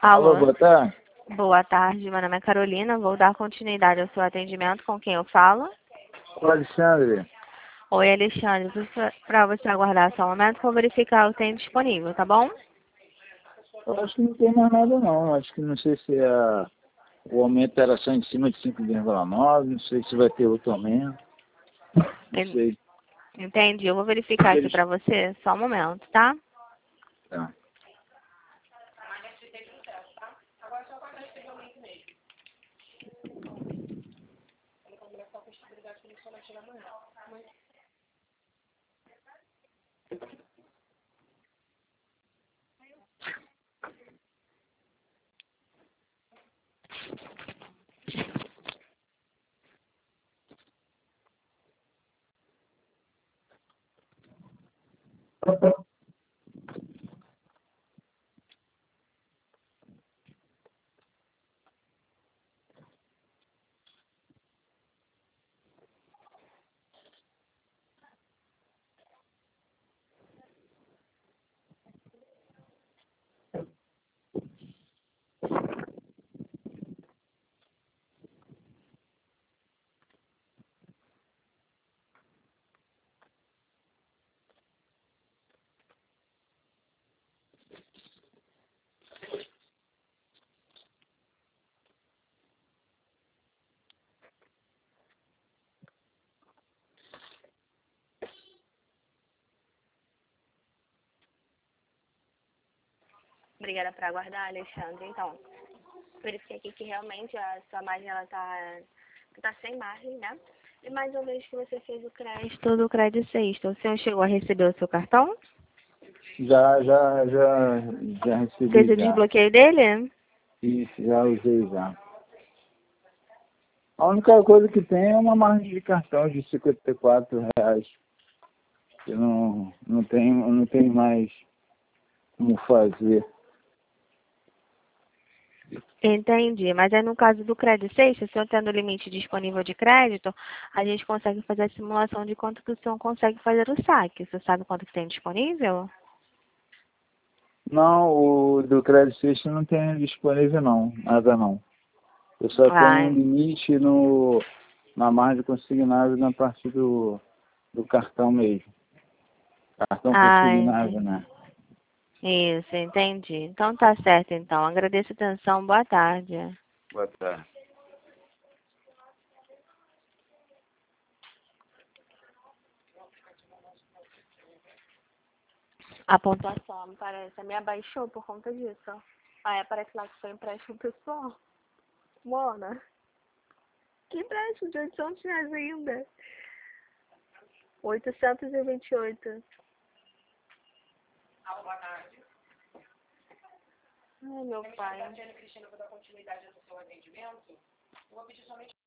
Alô, Alô, boa tarde. boa tarde. Meu nome é Carolina. Vou dar continuidade ao seu atendimento. Com quem eu falo? O Alexandre. Oi, Alexandre. Para você aguardar só um momento, vou verificar o que tem disponível, tá bom? Eu acho que não tem mais nada não. Acho que não sei se o aumento era só em cima de 5,9, não sei se vai ter outro aumento. Não sei. Entendi. Eu vou verificar aqui para você. Só um momento, tá? Tá. Obrigada por aguardar, Alexandre. Então, verifiquei aqui que realmente a sua margem ela tá sem margem, né? E mais uma vez que você fez o crédito do Crédito Sexto, o senhor chegou a receber o seu cartão? Já Fez recebi o já. desbloqueio dele? Isso, já usei já. A única coisa que tem é uma margem de cartão de R$ 54. Que não tem mais como fazer. Entendi, mas aí no caso do Crédito Sexto, o senhor tendo o limite disponível de crédito, a gente consegue fazer a simulação de quanto que o senhor consegue fazer o saque. Você sabe quanto que tem disponível? Não, o do Crédito Sexto não tem disponível não, nada não. Eu só tenho um Ah, limite na margem consignável na parte do cartão mesmo. Cartão consignável, entendi. né? Isso, entendi. Então tá certo, então. Agradeço a atenção. Boa tarde. Boa tarde. A pontuação, me parece, me abaixou por conta disso. Ah, aparece lá que foi empréstimo pessoal. Mona, que empréstimo de R$ 800 ainda? 828. Ai, meu pai.